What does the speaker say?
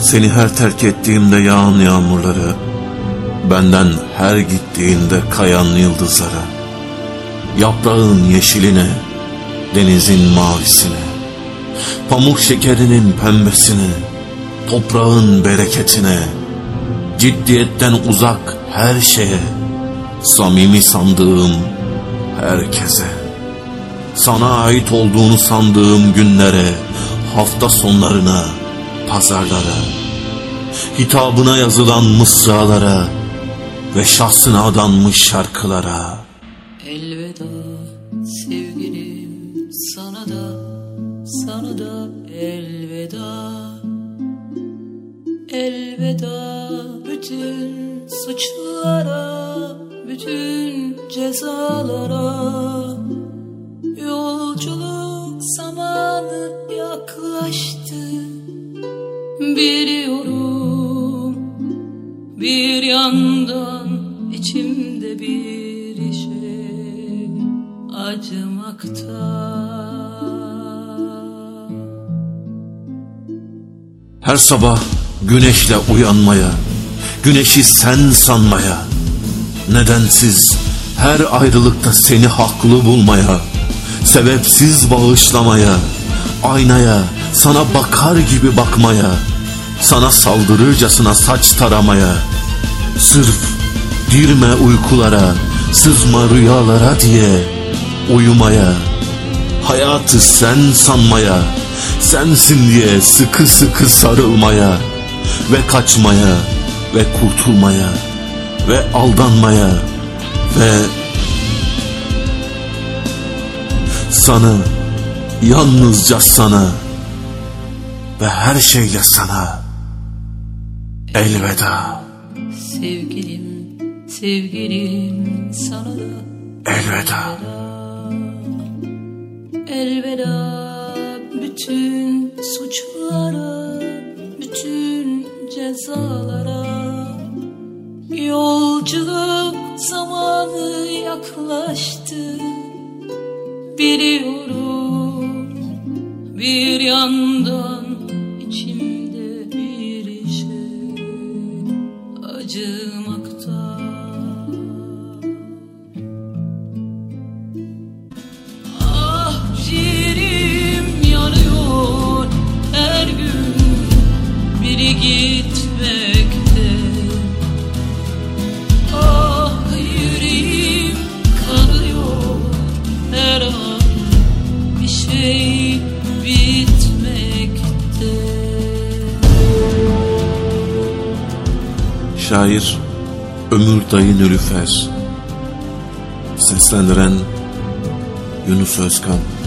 Seni her terk ettiğimde yağan yağmurları, benden her gittiğinde kayan yıldızlara, yaprağın yeşiline, denizin mavisine, pamuk şekerinin pembesine, toprağın bereketine, ciddiyetten uzak her şeye, samimi sandığım herkese, sana ait olduğunu sandığım günlere, hafta sonlarına, pazarlara, hitabına yazılan mısralara ve şahsına adanmış şarkılara. Elveda sevgilim, sana da elveda. Elveda bütün suçlara, bütün cezalara. Yolculuk zamanı yaklaştı, biliyorum. Bir yandan içimde bir şey acımakta. Her sabah güneşle uyanmaya, güneşi sen sanmaya, nedensiz her ayrılıkta seni haklı bulmaya, sebepsiz bağışlamaya, aynaya sana bakar gibi bakmaya, sana saldırırcasına saç taramaya, sırf girme uykulara, sızma rüyalara diye uyumaya, hayatı sen sanmaya, sensin diye sıkı sıkı sarılmaya ve kaçmaya ve kurtulmaya ve aldanmaya ve sana, yalnızca sana ve her şeyle sana elveda. Sevgilim sana da elveda. Elveda bütün suçlara, bütün cezalara. Yolculuk zamanı yaklaştı, biliyorum. Bir yandan içimde bir şey acımakta. Ah ciğerim yanıyor her gün, biri gitmekte. Ah yüreğim kanıyor her an, bir şey bitmekte. Şair Ömür Dayı Nülüfer. Seslendiren Yunus Özkan.